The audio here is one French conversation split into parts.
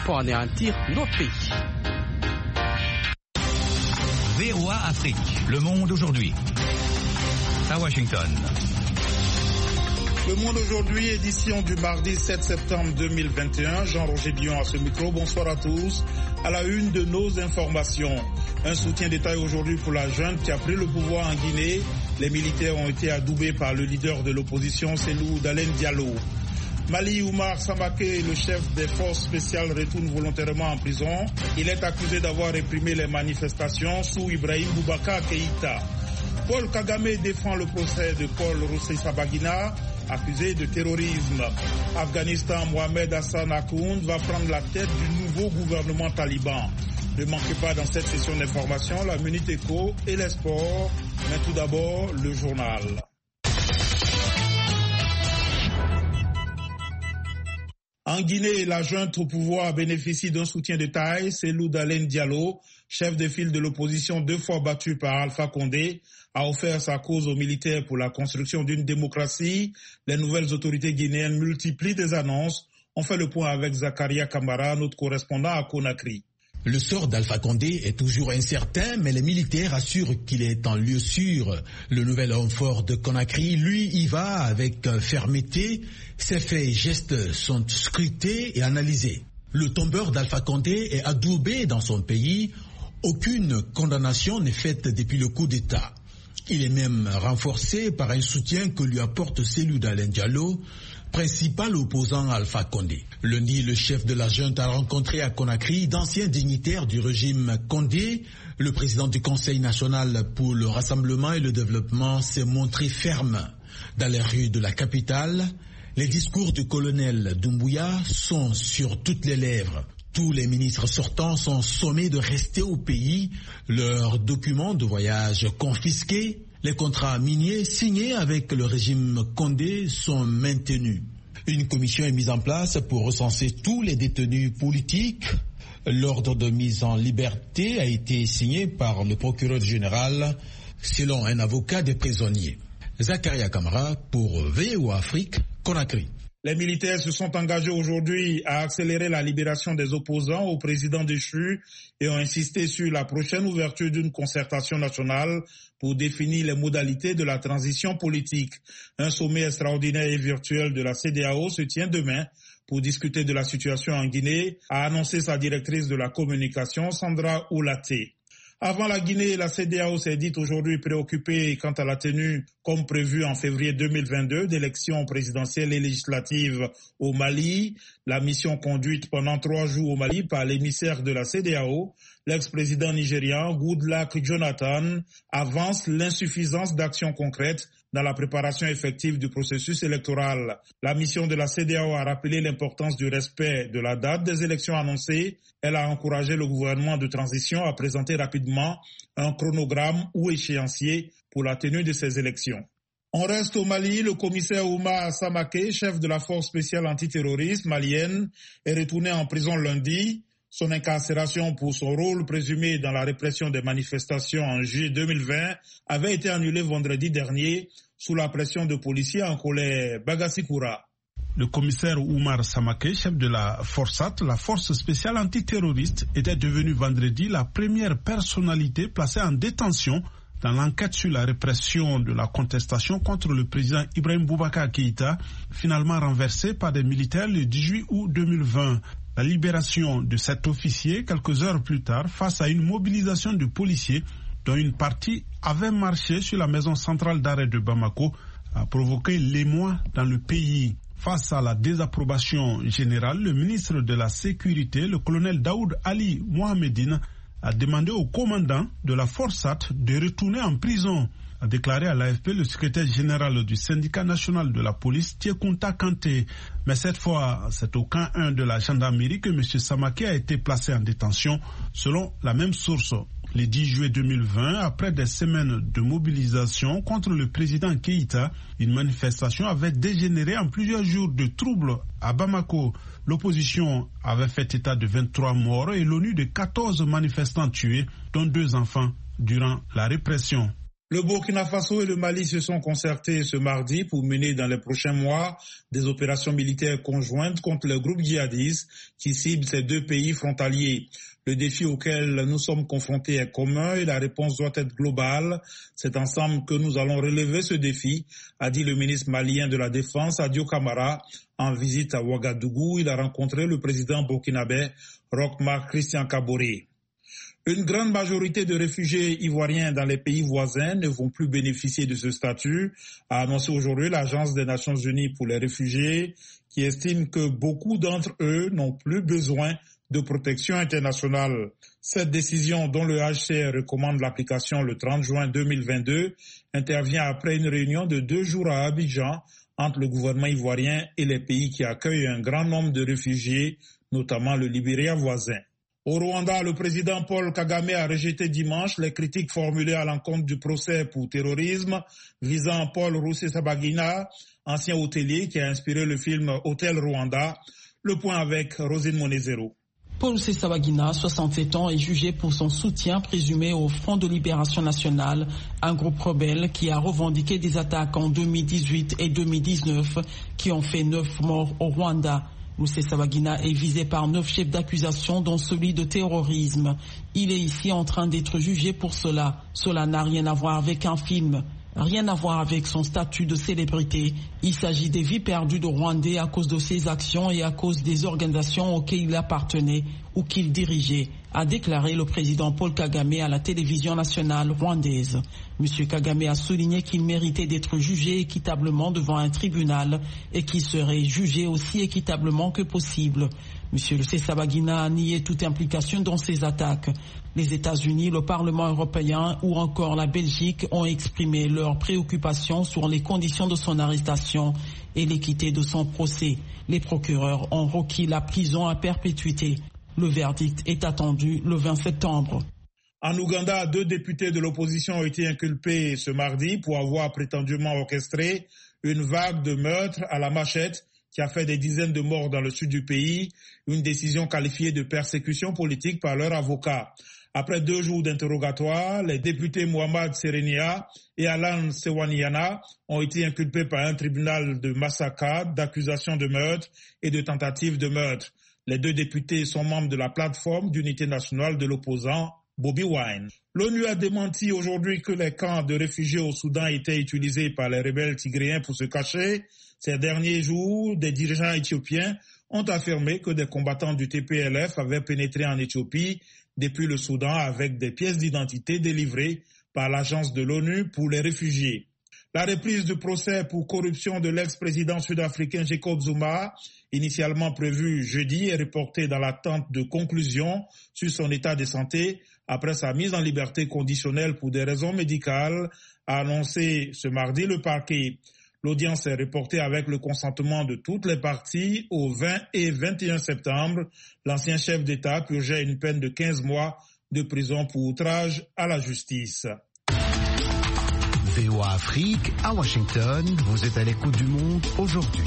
pour anéantir nos pays. VOA Afrique, le monde aujourd'hui. À Washington. Le monde aujourd'hui, édition du mardi 7 septembre 2021. Jean-Roger Bion à ce micro. Bonsoir à tous. À la une de nos informations. Un soutien d'État aujourd'hui pour la junte qui a pris le pouvoir en Guinée. Les militaires ont été adoubés par le leader de l'opposition, Cellou Dalein Diallo. Mali, Oumar Samaké, le chef des forces spéciales, retourne volontairement en prison. Il est accusé d'avoir réprimé les manifestations sous Ibrahim Boubacar Keïta. Paul Kagame défend le procès de Paul Rusesabagina, accusé de terrorisme. Afghanistan, Mohamed Hassan Akound va prendre la tête du nouveau gouvernement taliban. Ne manquez pas dans cette session d'information la Minute Éco et les sports. Mais tout d'abord, le journal. En Guinée, la junte au pouvoir bénéficie d'un soutien de taille. Cellou Dalein Diallo, chef de file de l'opposition 2 fois battu par Alpha Condé, a offert sa cause aux militaires pour la construction d'une démocratie. Les nouvelles autorités guinéennes multiplient des annonces. On fait le point avec Zakaria Kamara, notre correspondant à Conakry. Le sort d'Alpha Condé est toujours incertain, mais les militaires assurent qu'il est en lieu sûr. Le nouvel homme fort de Conakry, lui, y va avec fermeté. Ses faits et gestes sont scrutés et analysés. Le tombeur d'Alpha Condé est adoubé dans son pays. Aucune condamnation n'est faite depuis le coup d'État. Il est même renforcé par un soutien que lui apporte Cellou Dalein Diallo, principal opposant à Alpha Condé. Lundi, le chef de la junte a rencontré à Conakry d'anciens dignitaires du régime Condé. Le président du Conseil national pour le rassemblement et le développement s'est montré ferme. Dans les rues de la capitale, les discours du colonel Doumbouya sont sur toutes les lèvres. Tous les ministres sortants sont sommés de rester au pays, leurs documents de voyage confisqués. Les contrats miniers signés avec le régime Condé sont maintenus. Une commission est mise en place pour recenser tous les détenus politiques. L'ordre de mise en liberté a été signé par le procureur général, selon un avocat des prisonniers. Zakaria Kamara pour VOA Afrique, Conakry. Les militaires se sont engagés aujourd'hui à accélérer la libération des opposants au président déchu et ont insisté sur la prochaine ouverture d'une concertation nationale pour définir les modalités de la transition politique. Un sommet extraordinaire et virtuel de la CEDEAO se tient demain pour discuter de la situation en Guinée, a annoncé sa directrice de la communication, Sandra Oulaté. Avant la Guinée, la CEDEAO s'est dite aujourd'hui préoccupée quant à la tenue, comme prévu en février 2022, d'élections présidentielles et législatives au Mali. La mission conduite pendant 3 jours au Mali par l'émissaire de la CEDEAO, l'ex-président nigérian Goodluck Jonathan, avance l'insuffisance d'actions concrètes dans la préparation effective du processus électoral. La mission de la CEDEAO a rappelé l'importance du respect de la date des élections annoncées. Elle a encouragé le gouvernement de transition à présenter rapidement un chronogramme ou échéancier pour la tenue de ces élections. On reste au Mali. Le commissaire Oumar Samaké, chef de la force spéciale antiterroriste malienne, est retourné en prison lundi. Son incarcération pour son rôle présumé dans la répression des manifestations en juillet 2020 avait été annulée vendredi dernier sous la pression de policiers en colère. Bagassi-Koura. Le commissaire Oumar Samaké, chef de la FORSAT, la force spéciale antiterroriste, était devenu vendredi la première personnalité placée en détention dans l'enquête sur la répression de la contestation contre le président Ibrahim Boubacar Keïta, finalement renversé par des militaires le 18 août 2020. La libération de cet officier quelques heures plus tard face à une mobilisation de policiers dont une partie avait marché sur la maison centrale d'arrêt de Bamako a provoqué l'émoi dans le pays. Face à la désapprobation générale, le ministre de la Sécurité, le colonel Daoud Ali Mohamedine, a demandé au commandant de la FORSAT de retourner en prison, a déclaré à l'AFP le secrétaire général du syndicat national de la police, Tiekunta Kanté. Mais cette fois, c'est au camp 1 de la gendarmerie que M. Samaké a été placé en détention, selon la même source. Le 10 juillet 2020, après des semaines de mobilisation contre le président Keïta, une manifestation avait dégénéré en plusieurs jours de troubles à Bamako. L'opposition avait fait état de 23 morts et l'ONU de 14 manifestants tués, dont 2 enfants, durant la répression. Le Burkina Faso et le Mali se sont concertés ce mardi pour mener dans les prochains mois des opérations militaires conjointes contre les groupes djihadistes qui ciblent ces deux pays frontaliers. Le défi auquel nous sommes confrontés est commun et la réponse doit être globale. C'est ensemble que nous allons relever ce défi, a dit le ministre malien de la Défense, Adio Camara. En visite à Ouagadougou, il a rencontré le président burkinabé, Roch-Marc Christian Kaboré. Une grande majorité de réfugiés ivoiriens dans les pays voisins ne vont plus bénéficier de ce statut, a annoncé aujourd'hui l'Agence des Nations Unies pour les réfugiés, qui estime que beaucoup d'entre eux n'ont plus besoin de protection internationale. Cette décision, dont le HCR recommande l'application le 30 juin 2022, intervient après une réunion de 2 jours à Abidjan entre le gouvernement ivoirien et les pays qui accueillent un grand nombre de réfugiés, notamment le Libéria voisin. Au Rwanda, le président Paul Kagame a rejeté dimanche les critiques formulées à l'encontre du procès pour terrorisme visant Paul Rusesabagina, ancien hôtelier qui a inspiré le film Hôtel Rwanda. Le point avec Rosine Monezero. Paul Rusesabagina, 67 ans, est jugé pour son soutien présumé au Front de Libération Nationale, un groupe rebelle qui a revendiqué des attaques en 2018 et 2019 qui ont fait 9 morts au Rwanda. Rusesabagina est visé par 9 chefs d'accusation, dont celui de terrorisme. Il est ici en train d'être jugé pour cela. Cela n'a rien à voir avec un film, rien à voir avec son statut de célébrité. Il s'agit des vies perdues de Rwandais à cause de ses actions et à cause des organisations auxquelles il appartenait ou qu'il dirigeait, a déclaré le président Paul Kagame à la télévision nationale rwandaise. M. Kagame a souligné qu'il méritait d'être jugé équitablement devant un tribunal et qu'il serait jugé aussi équitablement que possible. M. Rusesabagina a nié toute implication dans ces attaques. Les États-Unis, le Parlement européen ou encore la Belgique ont exprimé leurs préoccupations sur les conditions de son arrestation et l'équité de son procès. Les procureurs ont requis la prison à perpétuité. Le verdict est attendu le 20 septembre. En Ouganda, 2 députés de l'opposition ont été inculpés ce mardi pour avoir prétendument orchestré une vague de meurtres à la machette qui a fait des dizaines de morts dans le sud du pays, une décision qualifiée de persécution politique par leur avocat. Après 2 jours d'interrogatoire, les députés Mohamed Serenia et Alan Sewaniana ont été inculpés par un tribunal de Masaka d'accusations de meurtre et de tentatives de meurtre. Les 2 députés sont membres de la plateforme d'unité nationale de l'opposant Bobi Wine. L'ONU a démenti aujourd'hui que les camps de réfugiés au Soudan étaient utilisés par les rebelles tigréens pour se cacher. Ces derniers jours, des dirigeants éthiopiens ont affirmé que des combattants du TPLF avaient pénétré en Éthiopie depuis le Soudan avec des pièces d'identité délivrées par l'agence de l'ONU pour les réfugiés. La reprise du procès pour corruption de l'ex-président sud-africain Jacob Zuma, initialement prévue jeudi, est reportée dans l'attente de conclusions sur son état de santé après sa mise en liberté conditionnelle pour des raisons médicales, a annoncé ce mardi le parquet. L'audience est reportée avec le consentement de toutes les parties au 20 et 21 septembre. L'ancien chef d'État purgeait une peine de 15 mois de prison pour outrage à la justice. VOA Afrique, à Washington, vous êtes à l'écoute du monde aujourd'hui.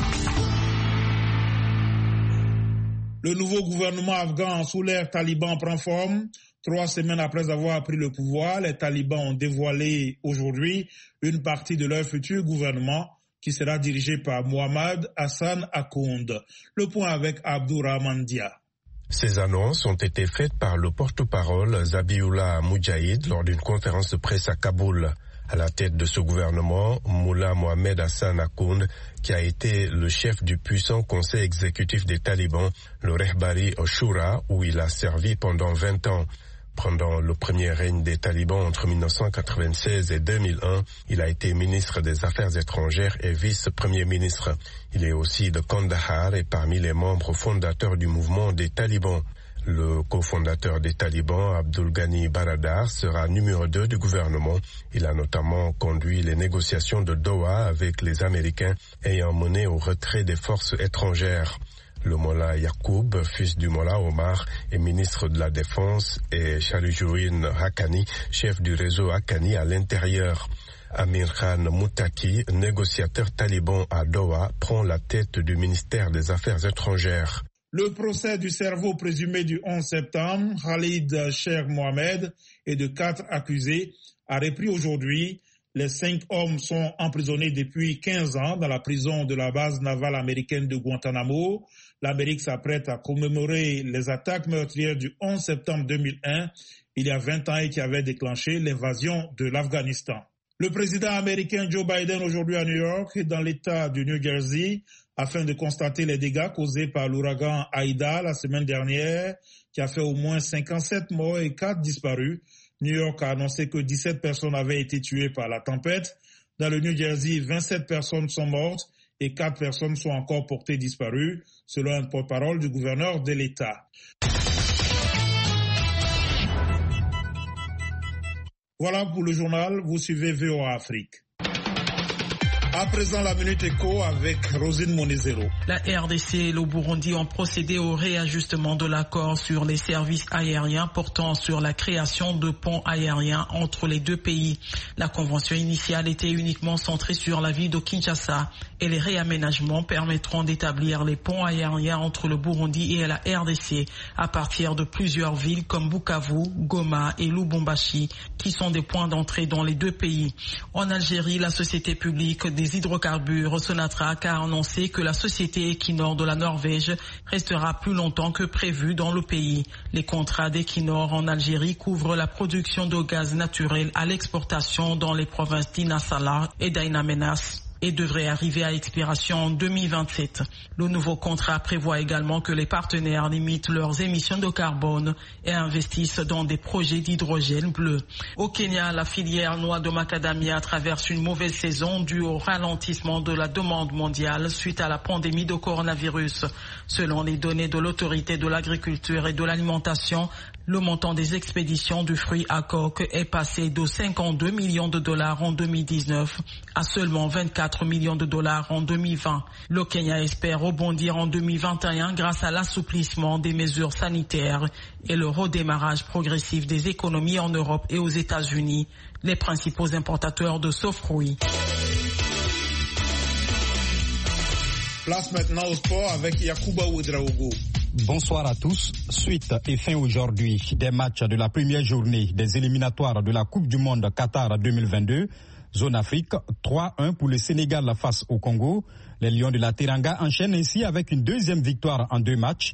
Le nouveau gouvernement afghan sous l'ère taliban prend forme. 3 semaines après avoir pris le pouvoir, les talibans ont dévoilé aujourd'hui une partie de leur futur gouvernement qui sera dirigé par Mohamed Hassan Akound. Le point avec Abdourahman Dia. Ces annonces ont été faites par le porte-parole Zabiullah Moudjahid lors d'une conférence de presse à Kaboul. À la tête de ce gouvernement, Mullah Mohamed Hassan Akound, qui a été le chef du puissant conseil exécutif des talibans, le Rehbari Shura, où il a servi pendant 20 ans. Pendant le premier règne des talibans entre 1996 et 2001, il a été ministre des Affaires étrangères et vice-premier ministre. Il est aussi de Kandahar et parmi les membres fondateurs du mouvement des talibans. Le cofondateur des talibans, Abdul Ghani Baradar, sera numéro 2 du gouvernement. Il a notamment conduit les négociations de Doha avec les Américains ayant mené au retrait des forces étrangères. Le Mollah Yacoub, fils du Mollah Omar, est ministre de la Défense et Sharijuddin Haqqani, chef du réseau Haqqani à l'intérieur. Amir Khan Moutaki, négociateur taliban à Doha, prend la tête du ministère des Affaires étrangères. Le procès du cerveau présumé du 11 septembre, Khalid Sheikh Mohamed, et de 4 accusés a repris aujourd'hui. Les 5 hommes sont emprisonnés depuis 15 ans dans la prison de la base navale américaine de Guantanamo. L'Amérique s'apprête à commémorer les attaques meurtrières du 11 septembre 2001, il y a 20 ans, et qui avaient déclenché l'invasion de l'Afghanistan. Le président américain Joe Biden aujourd'hui à New York et dans l'État du New Jersey afin de constater les dégâts causés par l'ouragan Aïda la semaine dernière qui a fait au moins 57 morts et 4 disparus. New York a annoncé que 17 personnes avaient été tuées par la tempête. Dans le New Jersey, 27 personnes sont mortes et 4 personnes sont encore portées disparues, selon un porte-parole du gouverneur de l'État. Voilà pour le journal, vous suivez VOA Afrique. À présent, la Minute Éco avec Rosine Monezero. La RDC et le Burundi ont procédé au réajustement de l'accord sur les services aériens portant sur la création de ponts aériens entre les deux pays. La convention initiale était uniquement centrée sur la ville de Kinshasa et les réaménagements permettront d'établir les ponts aériens entre le Burundi et la RDC à partir de plusieurs villes comme Bukavu, Goma et Lubumbashi qui sont des points d'entrée dans les deux pays. En Algérie, la société publique des hydrocarbures Sonatrach a annoncé que la société Equinor de la Norvège restera plus longtemps que prévu dans le pays. Les contrats d'Equinor en Algérie couvrent la production de gaz naturel à l'exportation dans les provinces d'Ina Salah et d'Ain Amenas et devrait arriver à expiration en 2027. Le nouveau contrat prévoit également que les partenaires limitent leurs émissions de carbone et investissent dans des projets d'hydrogène bleu. Au Kenya, la filière noix de macadamia traverse une mauvaise saison due au ralentissement de la demande mondiale suite à la pandémie de coronavirus. Selon les données de l'autorité de l'agriculture et de l'alimentation, le montant des expéditions du fruit à coque est passé de 52 millions de dollars en 2019 à seulement 24 millions de dollars en 2020. Le Kenya espère rebondir en 2021 grâce à l'assouplissement des mesures sanitaires et le redémarrage progressif des économies en Europe et aux États-Unis, les principaux importateurs de ce fruit. Place maintenant au sport avec Yacouba Ouedraogo. Bonsoir à tous. Suite et fin aujourd'hui des matchs de la première journée des éliminatoires de la Coupe du Monde Qatar 2022. Zone Afrique, 3-1 pour le Sénégal face au Congo. Les Lions de la Teranga enchaînent ainsi avec une deuxième victoire en 2 matchs.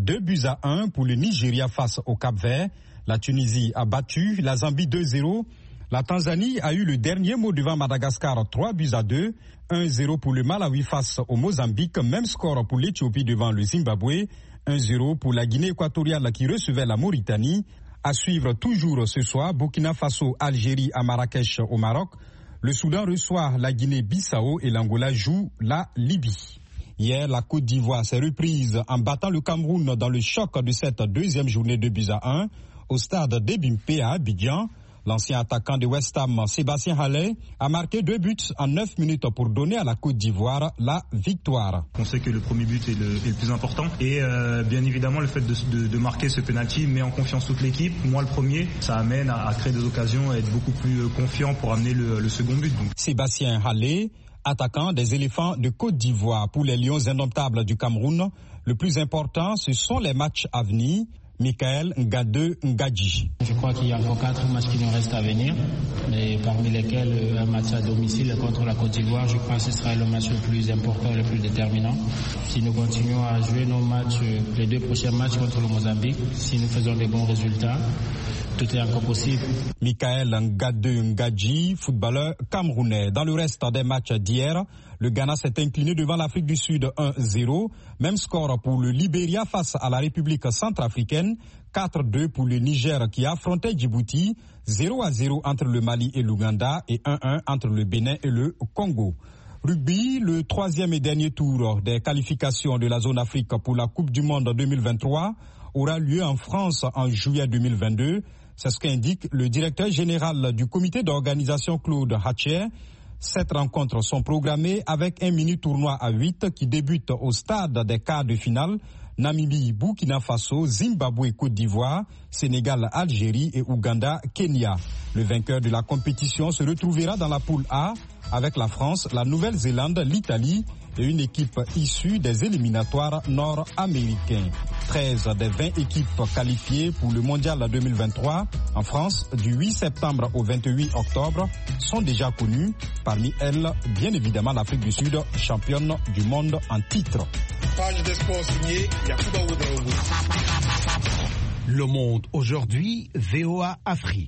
2-1 pour le Nigeria face au Cap-Vert. La Tunisie a battu la Zambie 2-0. La Tanzanie a eu le dernier mot devant Madagascar 3-2. 1-0 pour le Malawi face au Mozambique. Même score pour l'Éthiopie devant le Zimbabwe. 1-0 pour la Guinée équatoriale qui recevait la Mauritanie. À suivre toujours ce soir, Burkina Faso, Algérie à Marrakech au Maroc. Le Soudan reçoit la Guinée-Bissau et l'Angola joue la Libye. Hier, la Côte d'Ivoire s'est reprise en battant le Cameroun dans le choc de cette deuxième journée 2-1 au stade d'Ebimpe à Abidjan. L'ancien attaquant de West Ham, Sébastien Haller, a marqué 2 buts en 9 minutes pour donner à la Côte d'Ivoire la victoire. On sait que le premier but est le plus important et bien évidemment le fait de marquer ce penalty met en confiance toute l'équipe. Moi le premier, ça amène à créer des occasions et être beaucoup plus confiant pour amener le second but. Donc. Sébastien Haller, attaquant des éléphants de Côte d'Ivoire pour les Lions indomptables du Cameroun. Le plus important, ce sont les matchs à venir. Michael Ngade Ngadji. Je crois qu'il y a encore 4 matchs qui nous restent à venir, mais parmi lesquels un match à domicile contre la Côte d'Ivoire, je crois que ce sera le match le plus important et le plus déterminant. Si nous continuons à jouer nos matchs, les 2 prochains matchs contre le Mozambique, si nous faisons des bons résultats, tout est encore possible. Michael Ngade Ngadji, footballeur camerounais. Dans le reste des matchs d'hier, le Ghana s'est incliné devant l'Afrique du Sud 1-0. Même score pour le Libéria face à la République centrafricaine. 4-2 pour le Niger qui affrontait Djibouti. 0-0 entre le Mali et l'Ouganda et 1-1 entre le Bénin et le Congo. Rugby, le 3e et dernier tour des qualifications de la zone Afrique pour la Coupe du Monde 2023 aura lieu en France en juillet 2022. C'est ce qu'indique le directeur général du comité d'organisation Claude Hatcher. 7 rencontres sont programmées avec un mini-tournoi à 8 qui débute au stade des quarts de finale Namibie, Burkina Faso, Zimbabwe, Côte d'Ivoire, Sénégal, Algérie et Ouganda, Kenya. Le vainqueur de la compétition se retrouvera dans la poule A avec la France, la Nouvelle-Zélande, l'Italie et une équipe issue des éliminatoires nord-américains. 13 des 20 équipes qualifiées pour le Mondial 2023 en France du 8 septembre au 28 octobre sont déjà connues. Parmi elles, bien évidemment, l'Afrique du Sud, championne du monde en titre. Page des sports signée Yacouba Ouedraogo. Le Monde aujourd'hui, VOA Afrique.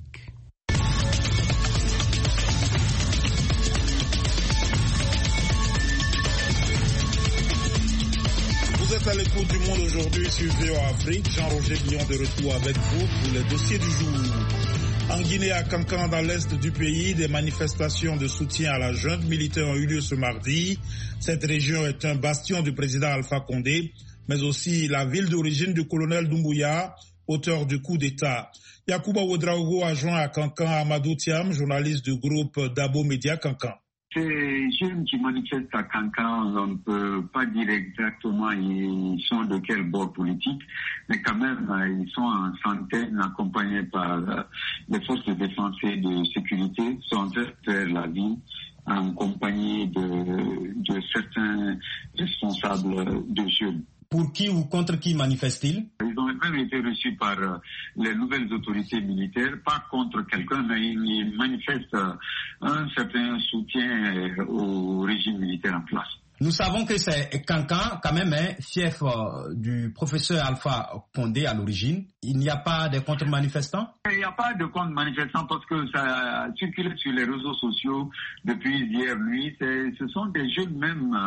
Vous êtes à l'écoute du Monde aujourd'hui sur VOA Afrique. Jean-Roger Billon de retour avec vous pour les dossiers du jour. En Guinée, à Kankan, dans l'est du pays, des manifestations de soutien à la junte militaire ont eu lieu ce mardi. Cette région est un bastion du président Alpha Condé, mais aussi la ville d'origine du colonel Doumbouya, auteur du coup d'État. Yacouba Ouedraogo a joint à Kankan Amadou Thiam, journaliste du groupe Dabo Média Kankan. Ces jeunes qui manifestent à Kankan, on ne peut pas dire exactement ils sont de quel bord politique, mais quand même ils sont en centaines accompagnés par les forces de défense et de sécurité, sont vers la ville en compagnie de certains responsables de jeunes. Pour qui ou contre qui manifestent-ils? Ils ont même été reçus par les nouvelles autorités militaires, pas contre quelqu'un, mais ils manifestent un certain soutien au régime militaire en place. Nous savons que c'est Kankan, quand même, fief du professeur Alpha Condé à l'origine. Il n'y a pas de contre-manifestants? Il n'y a pas de contre-manifestants parce que ça circule sur les réseaux sociaux depuis hier nuit. Ce sont des jeunes même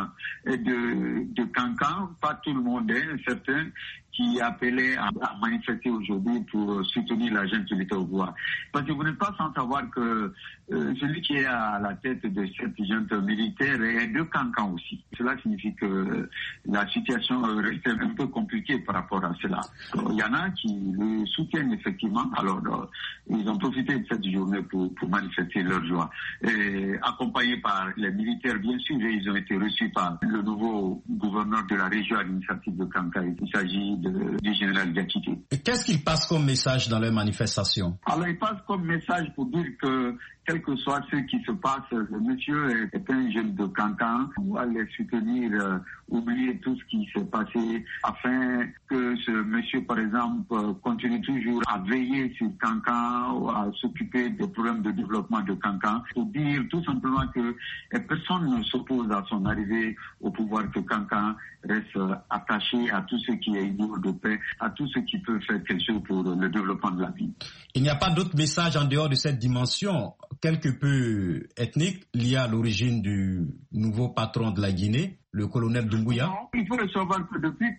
de Kankan, pas tout le monde, certains qui appelaient à manifester aujourd'hui pour soutenir la junte militaire au pouvoir. Parce que vous n'êtes pas sans savoir que celui qui est à la tête de cette junte militaire est de Kankan aussi. Cela signifie que la situation reste un peu compliquée par rapport à cela. Il y en a qui le soutiennent effectivement. Alors, ils ont profité de cette journée pour manifester leur joie. Et accompagnés par les militaires, bien sûr, et ils ont été reçus par le nouveau gouverneur de la région à l'initiative de Kankan. Il s'agit du général Diakité. Et qu'est-ce qu'il passe comme message dans leur manifestation? Alors, il passe comme message pour dire que quel que soit ce qui se passe, le monsieur est un jeune de Kankan. On va les soutenir, oublier tout ce qui s'est passé afin que ce monsieur, par exemple, continue toujours à veiller sur Kankan, à s'occuper des problèmes de développement de Kankan, pour dire tout simplement que personne ne s'oppose à son arrivée au pouvoir, que Kankan reste attaché à tout ce qui est idéal de paix, à tout ce qui peut faire quelque chose pour le développement de la vie. Il n'y a pas d'autre message en dehors de cette dimension quelque peu ethnique liée à l'origine du nouveau patron de la Guinée, le colonel Doumbouya? Il faut le savoir que depuis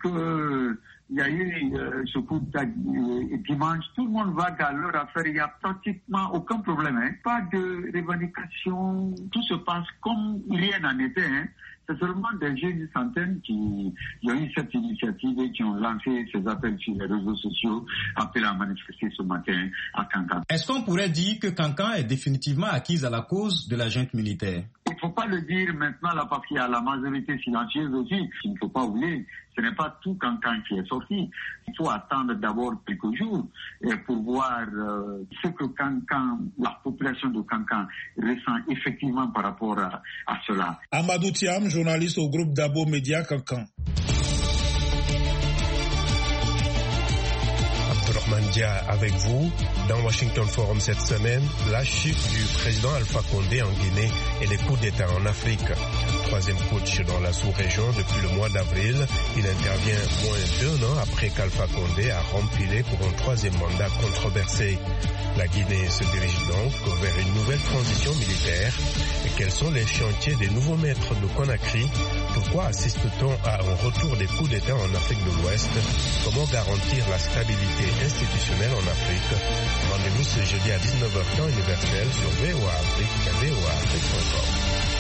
qu'il y a eu ce coup d'État dimanche, tout le monde va dans leur affaire, il n'y a pratiquement aucun problème. Pas de revendication, tout se passe comme rien n'en était. C'est seulement des jeunes centaines qui ont eu cette initiative et qui ont lancé ces appels sur les réseaux sociaux, appelés à manifester ce matin à Kankan. Est-ce qu'on pourrait dire que Kankan est définitivement acquise à la cause de la junte militaire? Il ne faut pas le dire maintenant là parce qu'il y a la majorité silencieuse aussi. Il ne faut pas oublier, ce n'est pas tout Kankan qui est sorti. Il faut attendre d'abord quelques jours pour voir ce que Kankan, la population de Kankan ressent effectivement par rapport à cela. Amadou Thiam, journaliste au groupe Dabo Média Kankan. Mandia avec vous. Dans Washington Forum cette semaine, la chute du président Alpha Condé en Guinée et les coups d'État en Afrique. Troisième coach dans la sous-région depuis le mois d'avril. Il intervient moins d'1 an après qu'Alpha Condé a rempilé pour un troisième mandat controversé. La Guinée se dirige donc vers une nouvelle transition militaire. Et quels sont les chantiers des nouveaux maîtres de Conakry? Pourquoi assiste-t-on à un retour des coups d'État en Afrique de l'Ouest? Comment garantir la stabilité institutionnelle en Afrique? Rendez-vous ce jeudi à 19h temps universel sur VOA Afrique et voaafrique.com.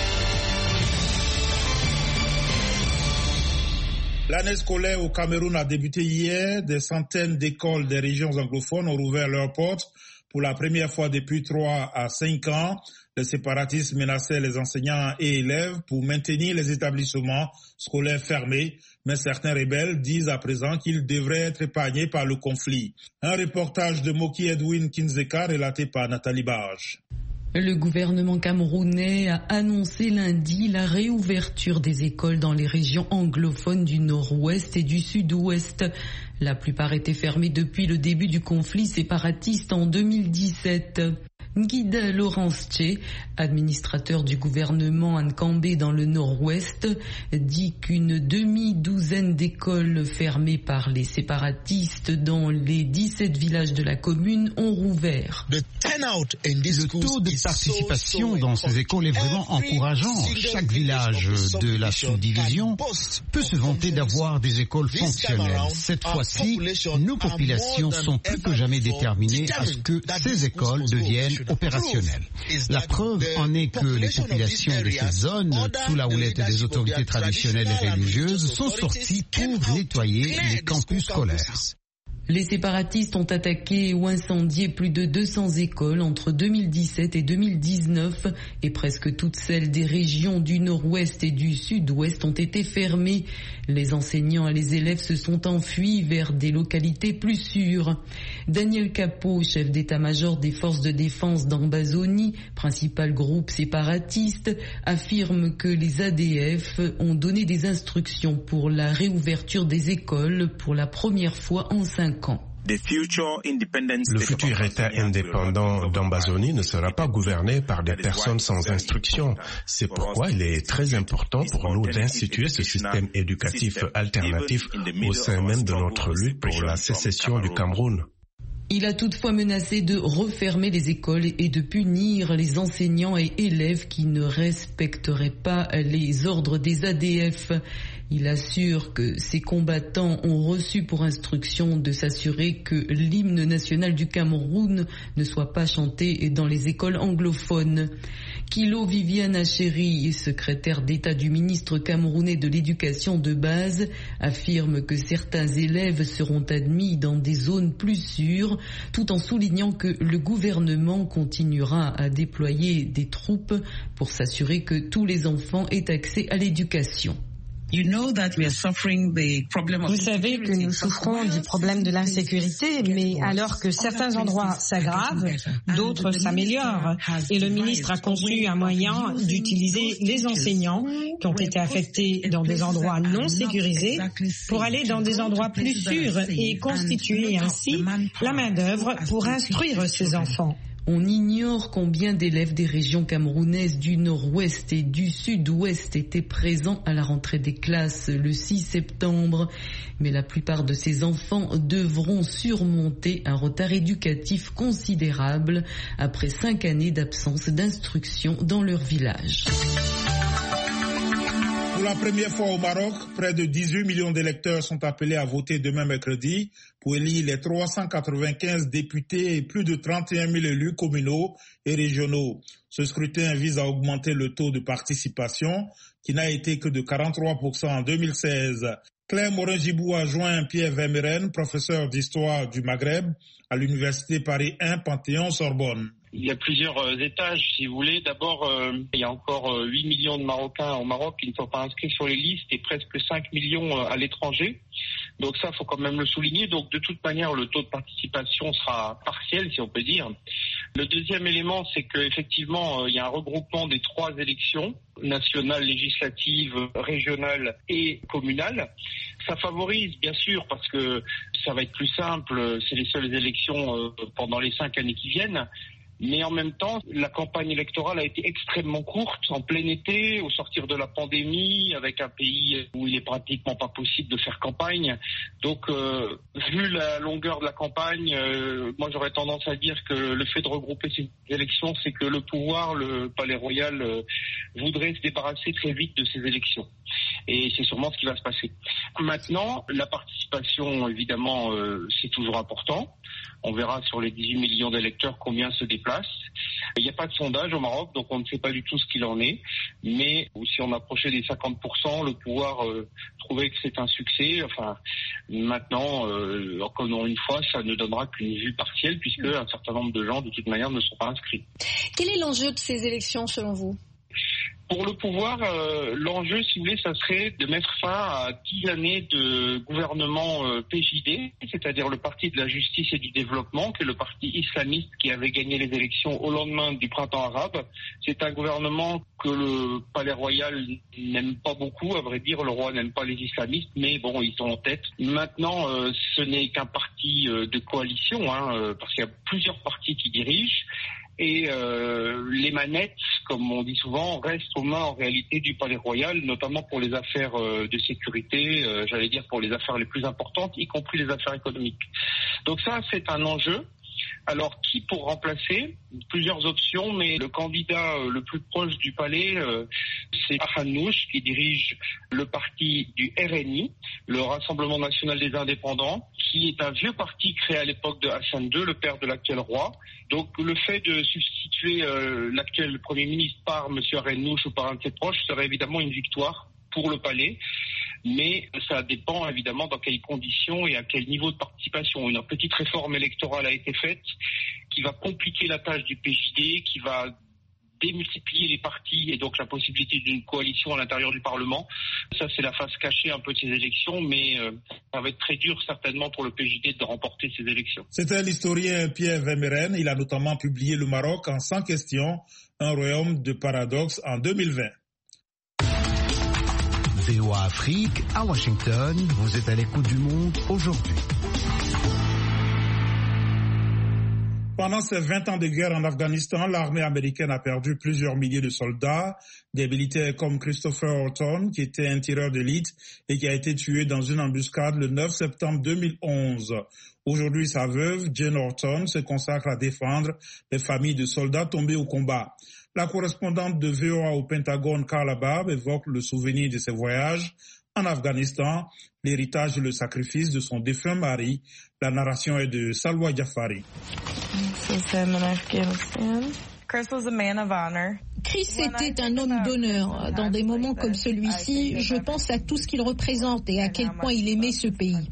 L'année scolaire au Cameroun a débuté hier. Des centaines d'écoles des régions anglophones ont rouvert leurs portes pour la première fois depuis 3 à 5 ans. Les séparatistes menaçaient les enseignants et élèves pour maintenir les établissements scolaires fermés, mais certains rebelles disent à présent qu'ils devraient être épargnés par le conflit. Un reportage de Moki Edwin Kinzeka relaté par Nathalie Barge. Le gouvernement camerounais a annoncé lundi la réouverture des écoles dans les régions anglophones du nord-ouest et du sud-ouest. La plupart étaient fermées depuis le début du conflit séparatiste en 2017. Guida Laurence Tché, administrateur du gouvernement à Nkambé dans le nord-ouest, dit qu'une demi-douzaine d'écoles fermées par les séparatistes dans les 17 villages de la commune ont rouvert. Le taux de participation dans ces écoles est vraiment encourageant. Chaque village de la sous-division peut se vanter d'avoir des écoles fonctionnelles. Cette fois-ci, nos populations sont plus que jamais déterminées à ce que ces écoles deviennent opérationnel. La preuve en est que les populations de cette zone, sous la houlette des autorités traditionnelles et religieuses, sont sorties pour nettoyer les campus scolaires. Les séparatistes ont attaqué ou incendié plus de 200 écoles entre 2017 et 2019 et presque toutes celles des régions du nord-ouest et du sud-ouest ont été fermées. Les enseignants et les élèves se sont enfuis vers des localités plus sûres. Daniel Capot, chef d'état-major des forces de défense d'Ambazoni, principal groupe séparatiste, affirme que les ADF ont donné des instructions pour la réouverture des écoles pour la première fois en 5 ans. Le futur État indépendant d'Ambazoni ne sera pas gouverné par des personnes sans instruction. C'est pourquoi il est très important pour nous d'instituer ce système éducatif alternatif au sein même de notre lutte pour la sécession du Cameroun. Il a toutefois menacé de refermer les écoles et de punir les enseignants et élèves qui ne respecteraient pas les ordres des ADF. Il assure que ses combattants ont reçu pour instruction de s'assurer que l'hymne national du Cameroun ne soit pas chanté dans les écoles anglophones. Kilo Viviane Achéri, secrétaire d'État du ministre camerounais de l'éducation de base, affirme que certains élèves seront admis dans des zones plus sûres, tout en soulignant que le gouvernement continuera à déployer des troupes pour s'assurer que tous les enfants aient accès à l'éducation. Vous savez que nous souffrons du problème de l'insécurité, mais alors que certains endroits s'aggravent, d'autres s'améliorent. Et le ministre a conçu un moyen d'utiliser les enseignants qui ont été affectés dans des endroits non sécurisés pour aller dans des endroits plus sûrs et constituer ainsi la main-d'œuvre pour instruire ces enfants. On ignore combien d'élèves des régions camerounaises du nord-ouest et du sud-ouest étaient présents à la rentrée des classes le 6 septembre. Mais la plupart de ces enfants devront surmonter un retard éducatif considérable après 5 années d'absence d'instruction dans leur village. Pour la première fois au Maroc, près de 18 millions d'électeurs sont appelés à voter demain mercredi pour élire les 395 députés et plus de 31 000 élus communaux et régionaux. Ce scrutin vise à augmenter le taux de participation qui n'a été que de 43% en 2016. Claire Morin-Gibou a joint Pierre Vermeren, professeur d'histoire du Maghreb à l'université Paris 1 Panthéon-Sorbonne. Il y a plusieurs étages, si vous voulez. D'abord, il y a encore 8 millions de Marocains au Maroc qui ne sont pas inscrits sur les listes et presque 5 millions à l'étranger. Donc ça, faut quand même le souligner. Donc de toute manière, le taux de participation sera partiel, si on peut dire. Le deuxième élément, c'est qu'effectivement, il y a un regroupement des 3 élections, nationales, législatives, régionales et communales. Ça favorise, bien sûr, parce que ça va être plus simple. C'est les seules élections pendant les 5 années qui viennent. Mais en même temps, la campagne électorale a été extrêmement courte, en plein été, au sortir de la pandémie, avec un pays où il est pratiquement pas possible de faire campagne. Donc, vu la longueur de la campagne, moi j'aurais tendance à dire que le fait de regrouper ces élections, c'est que le pouvoir, le palais royal, voudrait se débarrasser très vite de ces élections. Et c'est sûrement ce qui va se passer. Maintenant, la participation, évidemment, c'est toujours important. On verra sur les 18 millions d'électeurs combien se déplacent. Il n'y a pas de sondage au Maroc, donc on ne sait pas du tout ce qu'il en est. Mais si on approchait des 50%, le pouvoir trouvait que c'est un succès. Enfin, Maintenant, encore une fois, ça ne donnera qu'une vue partielle puisque un certain nombre de gens, de toute manière, ne sont pas inscrits. Quel est l'enjeu de ces élections selon vous ? Pour le pouvoir, l'enjeu, si vous voulez, ça serait de mettre fin à 10 années de gouvernement PJD, c'est-à-dire le Parti de la Justice et du Développement, qui est le parti islamiste qui avait gagné les élections au lendemain du printemps arabe. C'est un gouvernement que le Palais Royal n'aime pas beaucoup, à vrai dire. Le roi n'aime pas les islamistes, mais bon, ils sont en tête. Maintenant, ce n'est qu'un parti de coalition, parce qu'il y a plusieurs partis qui dirigent. Et les manettes, comme on dit souvent, restent aux mains en réalité du Palais Royal, notamment pour les affaires de sécurité, j'allais dire pour les affaires les plus importantes, y compris les affaires économiques. Donc ça, c'est un enjeu. Alors, qui pour remplacer? Plusieurs options, mais le candidat le plus proche du palais, c'est Arhanouch, qui dirige le parti du RNI, le Rassemblement National des Indépendants, qui est un vieux parti créé à l'époque de Hassan II, le père de l'actuel roi. Donc, le fait de substituer l'actuel Premier ministre par M. Arhanouch ou par un de ses proches serait évidemment une victoire pour le palais. Mais ça dépend évidemment dans quelles conditions et à quel niveau de participation. Une petite réforme électorale a été faite qui va compliquer la tâche du PJD, qui va démultiplier les partis et donc la possibilité d'une coalition à l'intérieur du Parlement. Ça, c'est la face cachée un peu de ces élections, mais ça va être très dur certainement pour le PJD de remporter ces élections. C'était l'historien Pierre Vermeren. Il a notamment publié Le Maroc en 100 questions, un royaume de paradoxes en 2020. VOA Afrique, à Washington, vous êtes à l'écoute du monde aujourd'hui. Pendant ces 20 ans de guerre en Afghanistan, l'armée américaine a perdu plusieurs milliers de soldats, des militaires comme Christopher Horton, qui était un tireur d'élite et qui a été tué dans une embuscade le 9 septembre 2011. Aujourd'hui, sa veuve, Jane Horton, se consacre à défendre les familles de soldats tombés au combat. La correspondante de VOA au Pentagone, Carla Barb, évoque le souvenir de ses voyages en Afghanistan, l'héritage et le sacrifice de son défunt mari. La narration est de Salwa Jafari. Chris était un homme d'honneur. Dans des moments comme celui-ci, je pense à tout ce qu'il représente et à quel point il aimait ce pays.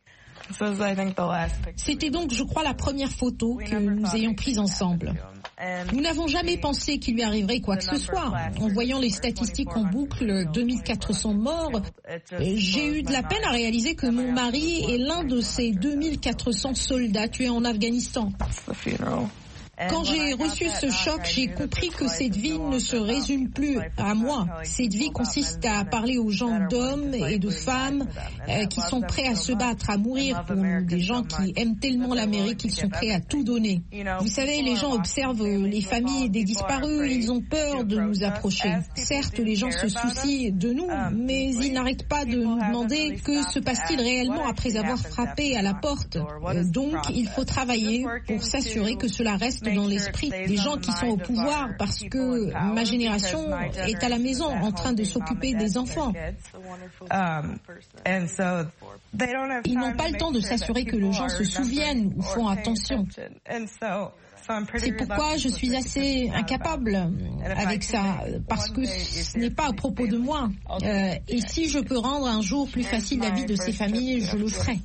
C'était donc, je crois, la première photo que nous ayons prise ensemble. Nous n'avons jamais pensé qu'il lui arriverait quoi que ce soit. En voyant les statistiques en boucle, 2400 morts, j'ai eu de la peine à réaliser que mon mari est l'un de ces 2400 soldats tués en Afghanistan. Quand j'ai reçu ce choc, j'ai compris que cette vie ne se résume plus à moi. Cette vie consiste à parler aux gens d'hommes et de femmes qui sont prêts à se battre, à mourir pour nous, des gens qui aiment tellement l'Amérique qu'ils sont prêts à tout donner. Vous savez, les gens observent les familles des disparus, ils ont peur de nous approcher. Certes, les gens se soucient de nous, mais ils n'arrêtent pas de nous demander que se passe-t-il réellement après avoir frappé à la porte. Donc, il faut travailler pour s'assurer que cela reste dans l'esprit des gens qui sont au pouvoir, parce que ma génération est à la maison en train de s'occuper des enfants. Ils n'ont pas le temps de s'assurer que les gens se souviennent ou font attention. C'est pourquoi je suis assez incapable avec ça, parce que ce n'est pas à propos de moi. Et si je peux rendre un jour plus facile la vie de ces familles, je le ferai.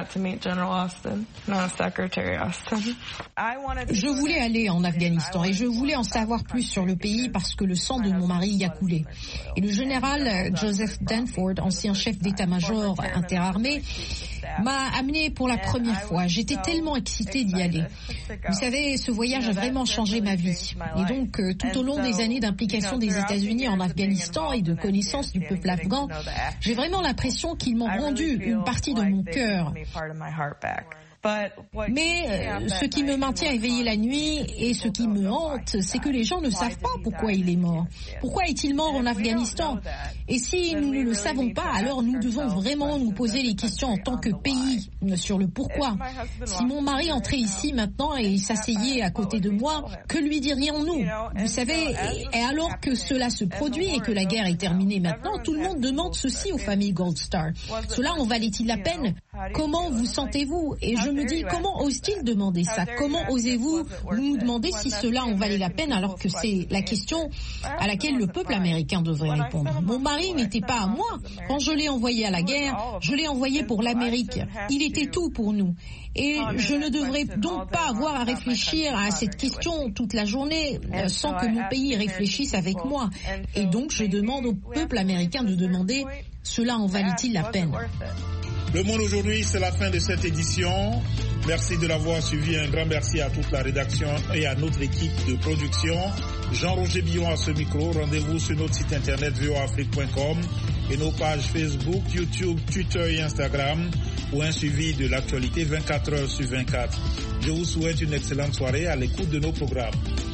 Je voulais aller en Afghanistan et je voulais en savoir plus sur le pays parce que le sang de mon mari y a coulé. Et le général Joseph Danford, ancien chef d'état-major interarmé, m'a amené pour la première fois. J'étais tellement excitée d'y aller. Vous savez, ce voyage a vraiment changé ma vie. Et donc, tout au long des années d'implication des États-Unis en Afghanistan et de connaissance du peuple afghan, j'ai vraiment l'impression qu'ils m'ont rendu une partie de mon cœur. Mais ce qui me maintient éveillée la nuit et ce qui me hante, c'est que les gens ne savent pas pourquoi il est mort. Pourquoi est-il mort en Afghanistan? Et si nous ne le savons pas, alors nous devons vraiment nous poser les questions en tant que pays sur le pourquoi. Si mon mari entrait ici maintenant et s'asseyait à côté de moi, que lui dirions-nous? Vous savez, et alors que cela se produit et que la guerre est terminée maintenant, tout le monde demande ceci aux familles Gold Star. Cela en valait-il la peine? Comment vous sentez-vous? Et je me me dis, comment ose-t-il demander ça? Comment osez-vous nous demander si cela en valait la peine, alors que c'est la question à laquelle le peuple américain devrait répondre. Mon mari n'était pas à moi. Quand je l'ai envoyé à la guerre, je l'ai envoyé pour l'Amérique. Il était tout pour nous. Et je ne devrais donc pas avoir à réfléchir à cette question toute la journée sans que mon pays réfléchisse avec moi. Et donc je demande au peuple américain de demander, cela en valait-il la peine? Le Monde aujourd'hui, c'est la fin de cette édition. Merci de l'avoir suivi. Un grand merci à toute la rédaction et à notre équipe de production. Jean-Roger Billon à ce micro. Rendez-vous sur notre site internet voaafrique.com et nos pages Facebook, YouTube, Twitter et Instagram pour un suivi de l'actualité 24 heures sur 24. Je vous souhaite une excellente soirée à l'écoute de nos programmes.